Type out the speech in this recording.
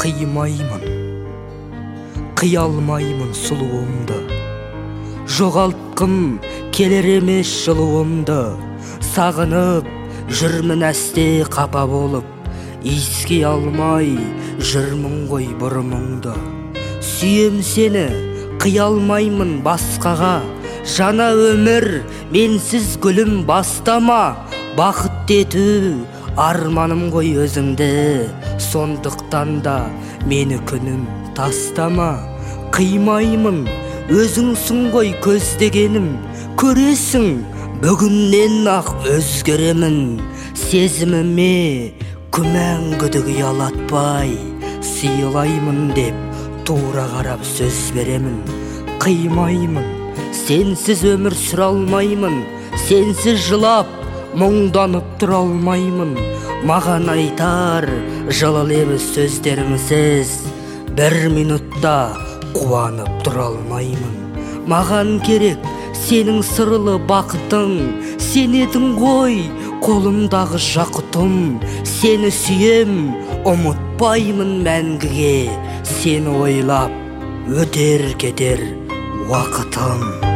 Қимаймын, қия алмаймын сұлуымды, жоғалтқым келер емес жылуымды. Сағынып жүрмін әсте қапа болып, иіскей алмай жүрмін ғой бұрымыңды. Сүйем сені, қия алмаймын басқаға, жаңа өмір менсіз гүлім бастама. Бақыт ету арманым ғой өзіңді, сондықтан да мені күнім тастама. Қимаймын, өзіңсің ғой көздегенім, көресің бүгіннен ақ өзгеремін. Сезіміме күмән күдік ұялатпай, сыйлаймын деп тура қарап сөз беремін. Қимаймын, сенсіз өмір сүре алмаймын, сенсіз жылап мұңданып тұра алмаймын. Маған айтар жылы лебіз сөздеріңсіз бір минутта қуанып тұра алмаймын. Маған керек сенің сырлы бақытың, сен едің ғой қолымдағы жақұтым. Сені сүйем, ұмытпаймын мәңгіге, сені ойлап өтер кетер уақытым.